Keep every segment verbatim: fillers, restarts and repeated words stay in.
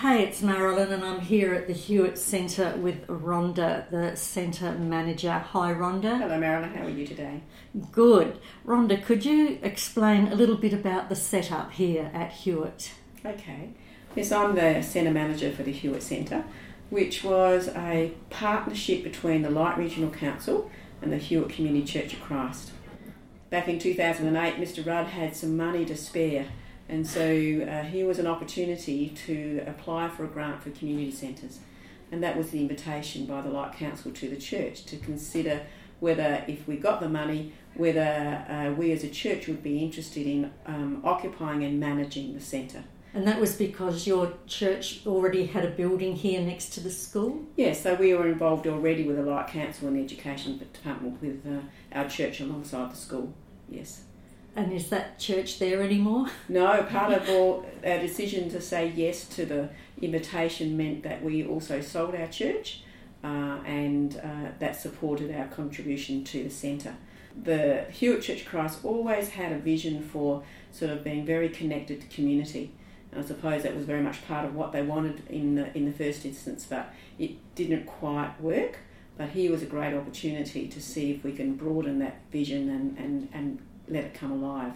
Hey, it's Marilyn and I'm here at the Hewitt Centre with Rhonda, the Centre Manager. Hi Rhonda. Hello Marilyn, how are you today? Good. Rhonda, could you explain a little bit about the setup here at Hewitt? Okay. Yes, I'm the Centre Manager for the Hewitt Centre, which was a partnership between the Light Regional Council and the Hewitt Community Church of Christ. Back in two thousand eight, Mister Rudd had some money to spare, and so uh, here was an opportunity to apply for a grant for community centres. And that was the invitation by the Light Council to the church to consider whether, if we got the money, whether uh, we as a church would be interested in um, occupying and managing the centre. And that was because your church already had a building here next to the school? Yes, so we were involved already with the Light Council and the Education Department with uh, our church alongside the school, yes. And is that church there anymore? No, part of all our decision to say yes to the invitation meant that we also sold our church uh, and uh, that supported our contribution to the centre. The Hewitt Church of Christ always had a vision for sort of being very connected to community. And I suppose that was very much part of what they wanted in the, in the first instance, but it didn't quite work. But here was a great opportunity to see if we can broaden that vision and, and, and let it come alive.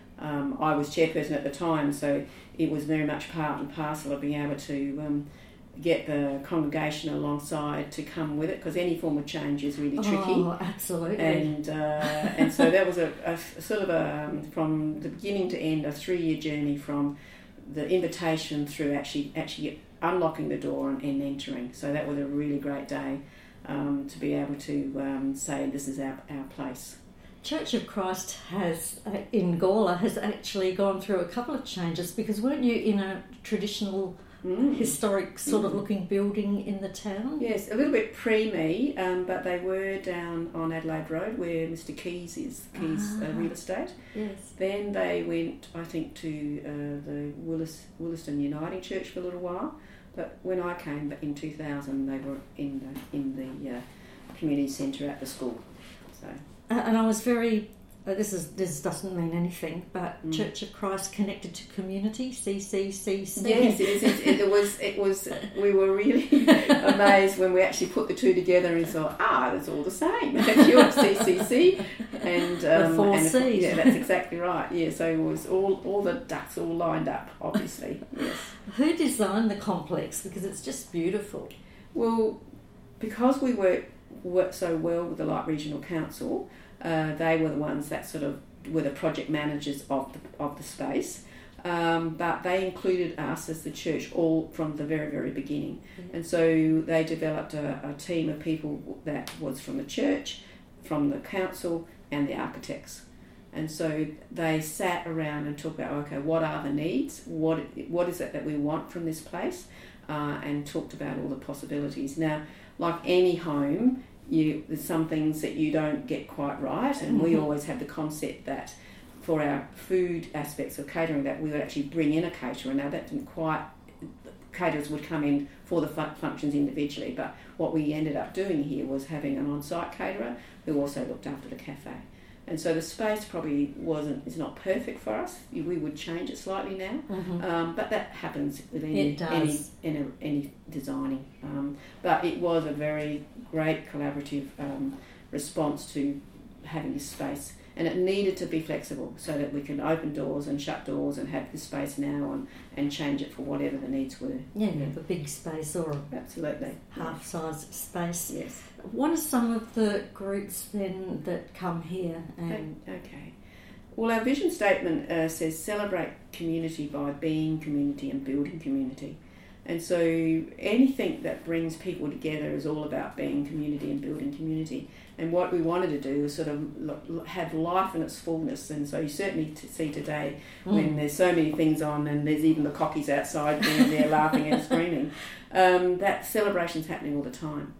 Um, I was chairperson at the time, so it was very much part and parcel of being able to um, get the congregation alongside to come with it, because any form of change is really tricky. Oh, absolutely. And uh, and so that was a, a sort of a, um, from the beginning to end, a three-year journey from the invitation through actually actually unlocking the door and, and entering. So that was a really great day um, to be able to um, say this is our, our place. Church of Christ has, uh, in Gawler, has actually gone through a couple of changes, because weren't you in a traditional mm. historic sort mm. of looking building in the town? Yes, a little bit pre-me, um, but they were down on Adelaide Road where Mister Keys is, Keys ah. uh, Real Estate. Yes. Then they went, I think, to uh, the Willis, Williston Uniting Church for a little while, but when I came in two thousand they were in the, in the uh, community centre at the school. So. And I was very, uh, this is this doesn't mean anything, but mm. Church of Christ Connected to Community, C C C C. Yes, it is. It, it was. It was. We were really amazed when we actually put the two together and thought, ah, it's all the same. Hewitt C C C and um, the four and C's. Yeah, that's exactly right. Yeah, so it was all all the ducks all lined up, obviously. Yes. Who designed the complex? Because it's just beautiful. Well, because we work work so well with the Light Regional Council. Uh, they were the ones that sort of were the project managers of the, of the space, um, but they included us as the church all from the very, very beginning. Mm-hmm. And so they developed a, a team of people that was from the church, from the council and the architects. And so they sat around and talked about, okay, what are the needs? What What is it that we want from this place? Uh, and talked about all the possibilities. Now, like any home, You, there's some things that you don't get quite right, and mm-hmm. we always had the concept that for our food aspects of catering that we would actually bring in a caterer. Now that didn't quite, caterers would come in for the fun- functions individually, but what we ended up doing here was having an on-site caterer who also looked after the cafe. And so the space probably wasn't is not perfect for us. We would change it slightly now, mm-hmm. um, but that happens with any any any, any designing. Um, but it was a very great collaborative um, response to having this space, and it needed to be flexible so that we can open doors and shut doors and have this space now and, and change it for whatever the needs were. Yeah, you have a big space or a absolutely half-size space. Yes. What are some of the groups then that come here? And okay. Well, our vision statement uh, says celebrate community by being community and building community. And so anything that brings people together is all about being community and building community. And what we wanted to do was sort of have life in its fullness. And so you certainly see today mm. when there's so many things on and there's even the cockies outside being there laughing and screaming, um, that celebration's happening all the time.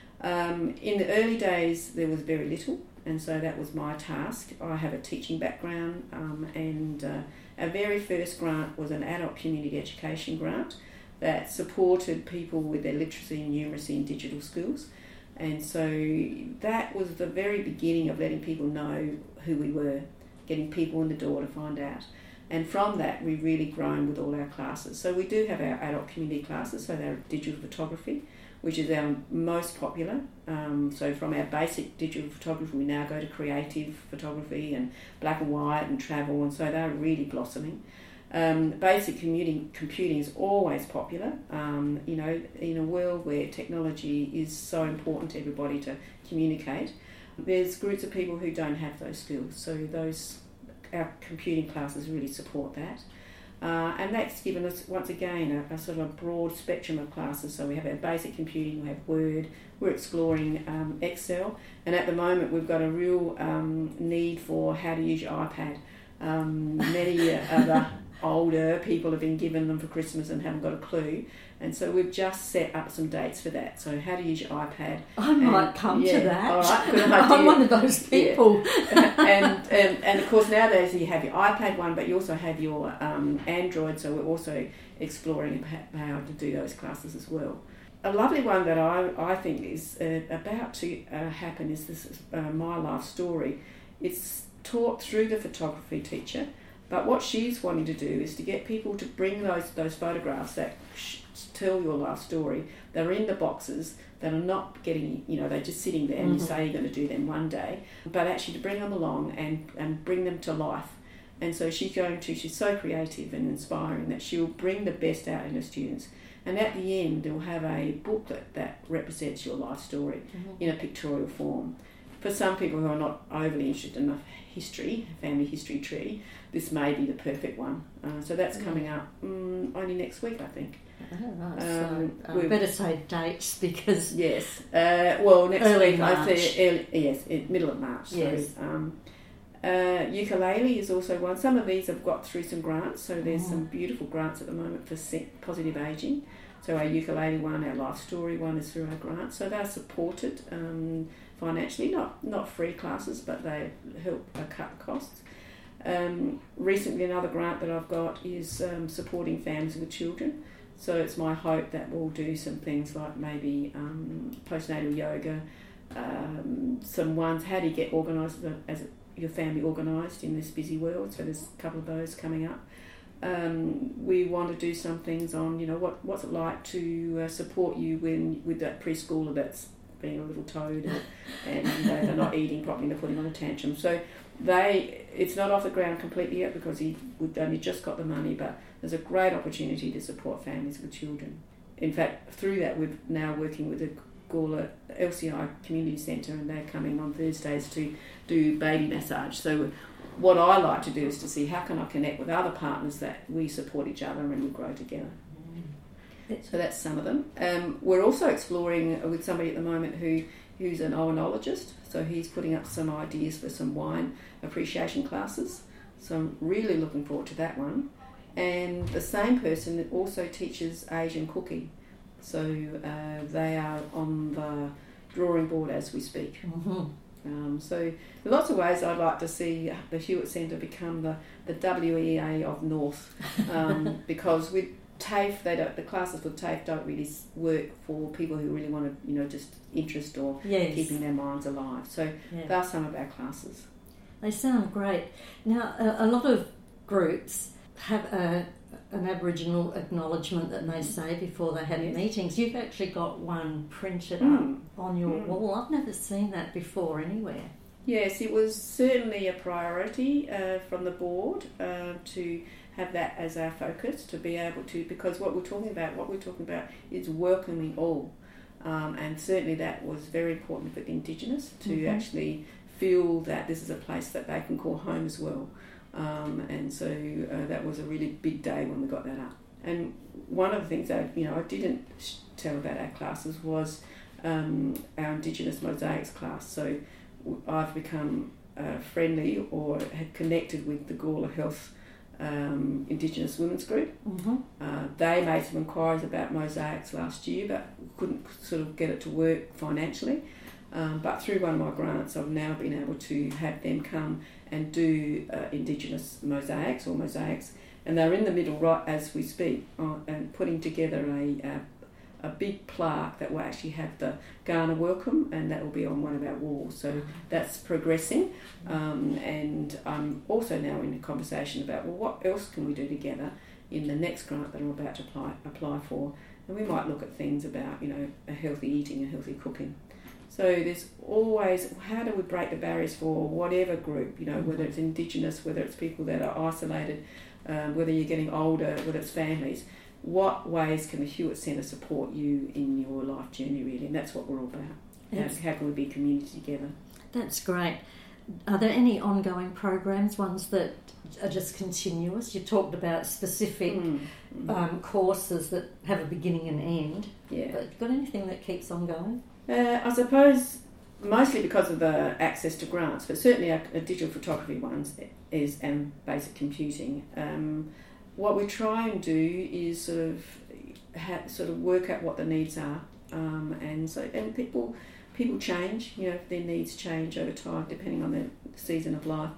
Um, in the early days, there was very little, and so that was my task. I have a teaching background, um, and uh, our very first grant was an adult community education grant that supported people with their literacy and numeracy in digital skills. And so that was the very beginning of letting people know who we were, getting people in the door to find out. And from that, we've really grown with all our classes. So we do have our adult community classes, so they're digital photography, which is our most popular. Um, so from our basic digital photography, we now go to creative photography and black and white and travel, and so they're really blossoming. Um, basic commuting, computing is always popular. Um, you know, in a world where technology is so important to everybody to communicate, there's groups of people who don't have those skills. So those our computing classes really support that. Uh, and that's given us, once again, a, a sort of broad spectrum of classes. So we have our basic computing, we have Word, we're exploring um, Excel, and at the moment we've got a real um, need for how to use your iPad. Um, many other older people have been given them for Christmas and haven't got a clue, and so we've just set up some dates for that. So how to use your iPad. I might and, come yeah, to that. All right, good idea. I'm one of those people. Yeah. and, and and of course nowadays you have your iPad one, but you also have your um, Android. So we're also exploring how to do those classes as well. A lovely one that I I think is uh, about to uh, happen is this uh, My Life Story. It's taught through the photography teacher. But what she's wanting to do is to get people to bring those those photographs that sh- tell your life story. They're in the boxes that are not getting, you know, they're just sitting there, and mm-hmm. you say you're going to do them one day, but actually to bring them along and, and bring them to life. And so she's going to, she's so creative and inspiring that she'll bring the best out in her students. And at the end, they'll have a booklet that represents your life story mm-hmm. in a pictorial form. For some people who are not overly interested in the history, family history tree, this may be the perfect one. Uh, so that's coming up um, only next week, I think. Oh, right. Um, so I better say dates because yes. Uh, well, next early week March. I say early, yes, in middle of March. Yes. So, um, uh, ukulele is also one. Some of these have got through some grants, so there's oh. some beautiful grants at the moment for positive ageing. So our ukulele one, our life story one is through our grant. So they're supported um, financially, not not free classes, but they help uh, cut costs. Um, recently, another grant that I've got is um, supporting families with children. So it's my hope that we'll do some things like maybe um, postnatal yoga, um, some ones, how do you get organised as, a, as a, your family organised in this busy world. So there's a couple of those coming up. Um, we want to do some things on, you know, what what's it like to uh, support you when with that preschooler that's being a little toad and, and uh, they're not eating properly, they're putting on a tantrum. So they, it's not off the ground completely yet because he we've only just got the money, but there's a great opportunity to support families with children. In fact, through that we're now working with the Gawler L C I Community Centre, and they're coming on Thursdays to do baby massage. So what I like to do is to see how can I connect with other partners that we support each other and we grow together. So that's some of them. Um, we're also exploring with somebody at the moment who who's an oenologist. So he's putting up some ideas for some wine appreciation classes. So I'm really looking forward to that one. And the same person also teaches Asian cooking. So uh, they are on the drawing board as we speak. Mm-hmm. Um, so in lots of ways I'd like to see the Hewitt Centre become the, the W E A of North um, because with TAFE, they don't, the classes with TAFE don't really work for people who really want to, you know, just interest or yes. keeping their minds alive. So yeah. they're some of our classes. They sound great. Now, a, a lot of groups have a, an Aboriginal acknowledgement that they say before they have yes. meetings. You've actually got one printed mm. up on your mm. wall. I've never seen that before anywhere. Yes, it was certainly a priority uh, from the board uh, to have that as our focus, to be able to, because what we're talking about, what we're talking about is welcoming all. Um, and certainly that was very important for the Indigenous to mm-hmm. actually feel that this is a place that they can call home as well. Um, and so uh, that was a really big day when we got that up. And one of the things that, you know, I didn't tell about our classes was um, our Indigenous Mosaics class. So I've become uh, friendly or had connected with the Gawler Health um, Indigenous Women's Group. Mm-hmm. Uh, they made some inquiries about mosaics last year, but couldn't sort of get it to work financially. Um, but through one of my grants, I've now been able to have them come and do uh, Indigenous mosaics or mosaics, and they're in the middle right as we speak, uh, and putting together a, a a big plaque that will actually have the Ghana welcome, and that will be on one of our walls. So that's progressing. Um, and I'm also now in a conversation about, well, what else can we do together in the next grant that I'm about to apply, apply for. And we might look at things about, you know, a healthy eating and healthy cooking. So there's always, how do we break the barriers for whatever group, you know, whether it's Indigenous, whether it's people that are isolated, um, whether you're getting older, whether it's families. What ways can the Hewitt Centre support you in your life journey, really? And that's what we're all about. How, how can we be community together? That's great. Are there any ongoing programs, ones that are just continuous? You talked about specific mm. um, courses that have a beginning and end. Yeah. But got anything that keeps on going? Uh, I suppose mostly because of the access to grants, but certainly our, our digital photography ones is and basic computing. Um, what we try and do is sort of ha- sort of work out what the needs are, um, and so and people. People change, you know, their needs change over time depending on the season of life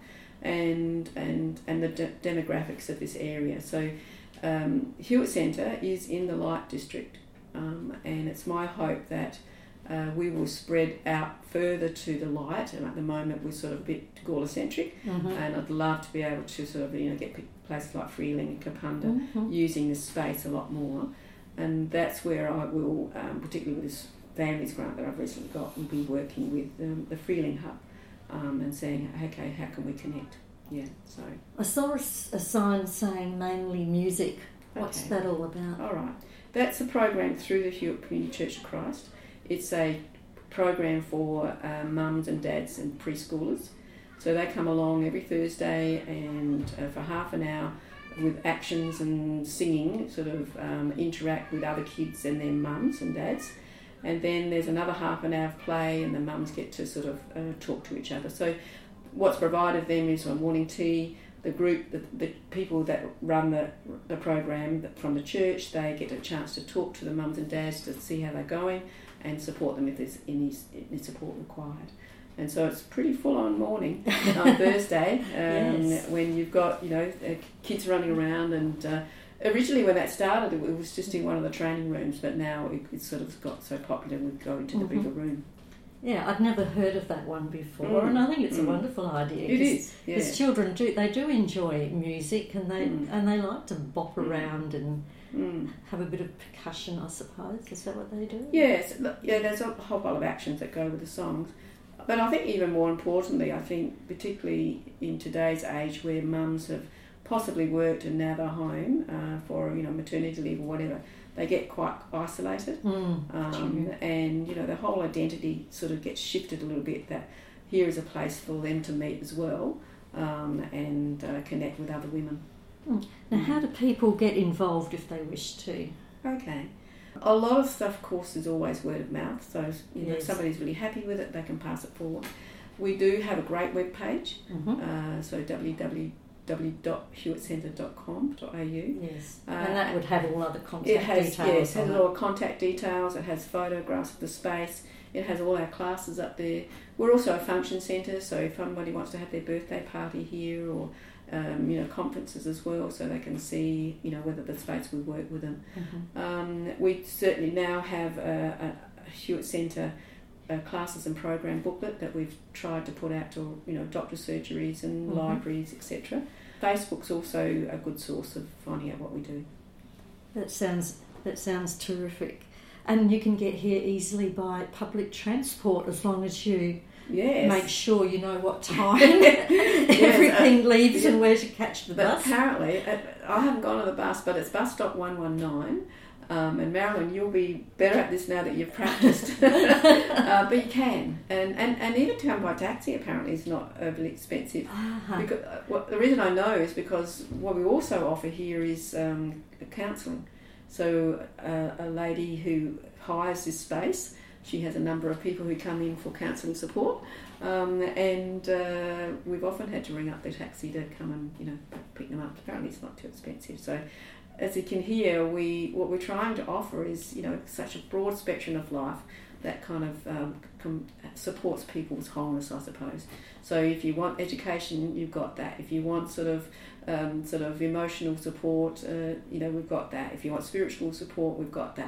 and and and the de- demographics of this area. So um, Hewitt Centre is in the Light District, um, and it's my hope that uh, we will spread out further to the Light. And at the moment we're sort of a bit Gawler-centric, mm-hmm. and I'd love to be able to sort of, you know, get places like Freeling and Kapunda mm-hmm. using this space a lot more. And that's where I will, um, particularly with this families grant that I've recently got, will be working with um, the Freeling Hub um, and saying, okay, how can we connect? Yeah, so. I saw a, a sign saying mainly music. What's okay. that all about? All right. That's a program through the Hewitt Community Church of Christ. It's a program for uh, mums and dads and preschoolers. So they come along every Thursday and uh, for half an hour with actions and singing, sort of um, interact with other kids and their mums and dads. And then there's another half an hour of play, and the mums get to sort of uh, talk to each other. So what's provided them is a morning tea. The group, the, the people that run the the program from the church, they get a chance to talk to the mums and dads to see how they're going and support them if there's any, any support required. And so it's pretty full-on morning on Thursday um, yes. when you've got, you know, uh, kids running around and... Uh, Originally, when that started, it was just in one of the training rooms, but now it, it's sort of got so popular we go into the mm-hmm. bigger room. Yeah, I'd never heard of that one before, mm. and I think it's mm. a wonderful idea. It is, because yeah. children do they do enjoy music, and they mm. and they like to bop mm. around and mm. have a bit of percussion, I suppose. Is that what they do? Yes, yeah. There's a whole pile of actions that go with the songs, but I think even more importantly, I think particularly in today's age where mums have possibly worked and now they're home uh, for, you know, maternity leave or whatever, they get quite isolated, mm, um, and, you know, their whole identity sort of gets shifted a little bit, that here is a place for them to meet as well um, and uh, connect with other women. Mm. Now, how do people get involved if they wish to? Okay. A lot of stuff, of course, is always word of mouth, so you know, yes. if somebody's really happy with it, they can pass it forward. We do have a great web page, mm-hmm. uh, so w w w dot hewitt centre dot com dot a u. Yes, uh, and that would have all other contact it has, details. Yes, it has all all contact details, it has photographs of the space, it has all our classes up there. We're also a function centre, so if somebody wants to have their birthday party here or um, you know, conferences as well, so they can see, you know, whether the space will work with them. Mm-hmm. Um, we certainly now have a, a Hewitt Centre Uh, classes and program booklet that we've tried to put out to, you know, doctor surgeries and mm-hmm. libraries, et cetera. Facebook's also a good source of finding out what we do. That sounds that sounds terrific, and you can get here easily by public transport as long as you yes. make sure you know what time everything yes, uh, leaves yeah. and where to catch the but bus. Apparently, uh, I haven't gone on the bus, but it's bus stop one one nine. Um, and Marilyn, you'll be better at this now that you've practiced. uh, but you can. And, and, and even to come by taxi apparently is not overly expensive. Uh-huh. Because, uh, well, the reason I know is because what we also offer here is um, counselling. So uh, a lady who hires this space, she has a number of people who come in for counselling support. Um, and uh, we've often had to ring up the taxi to come and, you know, pick them up. Apparently it's not too expensive. So as you can hear, we what we're trying to offer is, you know, such a broad spectrum of life that kind of um, com- supports people's wholeness, I suppose. So if you want education, you've got that. If you want sort of um, sort of emotional support, uh, you know, we've got that. If you want spiritual support, we've got that.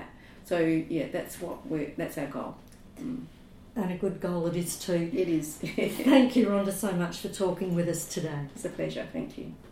So yeah, that's what we're that's our goal. Mm. And a good goal it is too. It is. Thank you, Rhonda, so much for talking with us today. It's a pleasure. Thank you.